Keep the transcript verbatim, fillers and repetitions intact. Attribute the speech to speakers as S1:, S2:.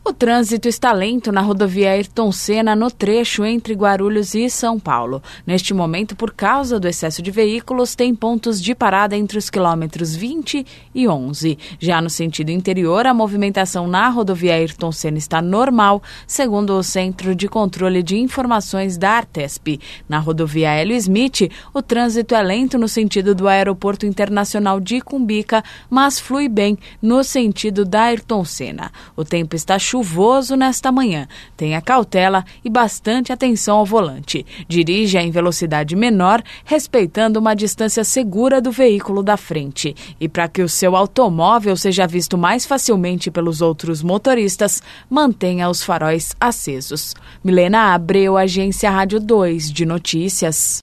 S1: O trânsito está lento na rodovia Ayrton Senna no trecho entre Guarulhos e São Paulo. Neste momento, por causa do excesso de veículos, tem pontos de parada entre os quilômetros vinte e onze. Já no sentido interior, a movimentação na rodovia Ayrton Senna está normal, segundo o Centro de Controle de Informações da Artesp. Na rodovia Hélio Smith, o trânsito é lento no sentido do Aeroporto Internacional de Cumbica, mas flui bem no sentido da Ayrton Senna. O tempo está chuvoso nesta manhã. Tenha cautela e bastante atenção ao volante. Dirija em velocidade menor, respeitando uma distância segura do veículo da frente. E para que o seu automóvel seja visto mais facilmente pelos outros motoristas, mantenha os faróis acesos. Milena Abreu, Agência Rádio dois de Notícias.